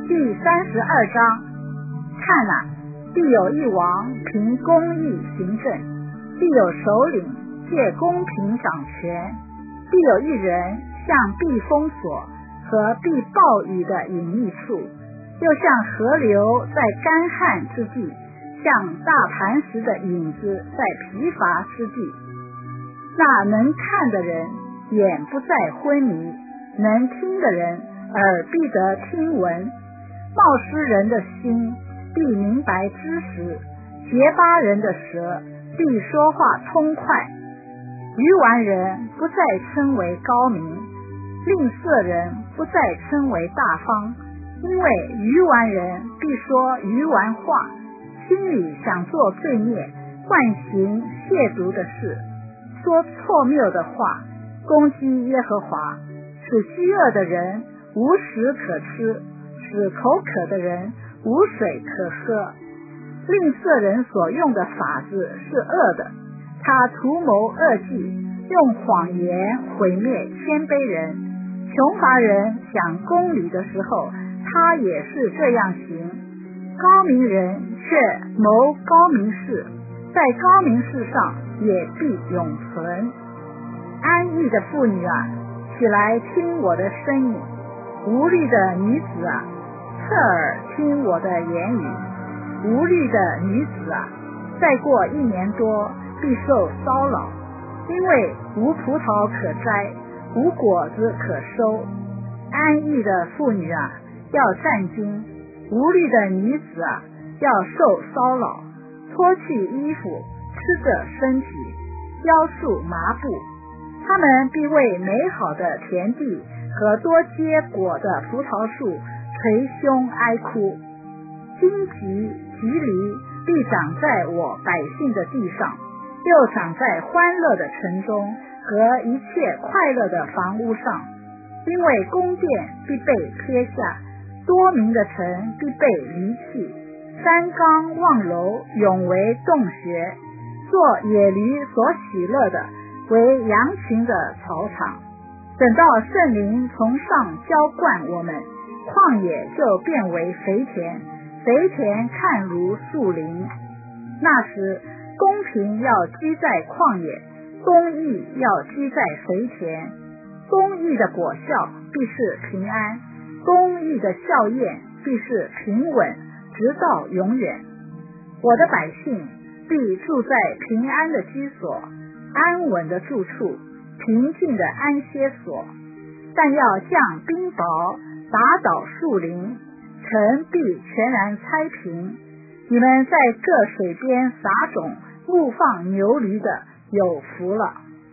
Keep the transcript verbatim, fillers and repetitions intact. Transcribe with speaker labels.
Speaker 1: 第三十二章，看哪，必有一王凭公义行政，必有首领借公平掌权，必有一人像避风所和避暴雨的隐秘处，又像河流在干旱之地，像大磐石的影子在疲乏之地。那能看的人眼不再昏迷，能听的人耳必得听闻。冒失人的心必明白知识，结巴人的舌必说话通快。愚顽人不再称为高明，吝啬人不再称为大方，因为愚顽人必说愚顽话，心里想做罪孽，惯行亵渎的事，说错谬的话，攻击耶和华，使饥饿的人无食可吃，使口渴的人无水可喝。吝啬人所用的法子是恶的，他图谋恶计，用谎言毁灭谦卑人。穷乏人想公理的时候，他也是这样行。高明人却谋高明事，在高明事上也必永存。安逸的妇女啊，起来听我的声音；无虑的女子啊，侧耳听我的言语。无虑的女子啊，再过一年多必受骚扰，因为无葡萄可摘，无果子可收。安逸的妇女啊，要战惊；无虑的女子啊，要受骚扰，脱去衣服，吃着身体，腰束麻布。他们必为美好的田地和多结果的葡萄树捶胸哀哭。荆棘棘藜必长在我百姓的地上，又长在欢乐的城中和一切快乐的房屋上，因为宫殿必被撇下，多民的城必被离弃，山冈望楼永为洞穴，做野驴所喜乐的，为羊群的草场。等到圣灵从上浇灌我们，旷野就变为肥田，肥田看如树林。那时公平要居在旷野，公义要居在肥田。公义的果效必是平安，公义的效验必是平稳，直到永远。我的百姓必住在平安的居所，安稳的住处，平静的安歇所。但要降冰雹，打倒树林，城必全然拆平。你们在各水边撒种，牧放牛驴的有福了。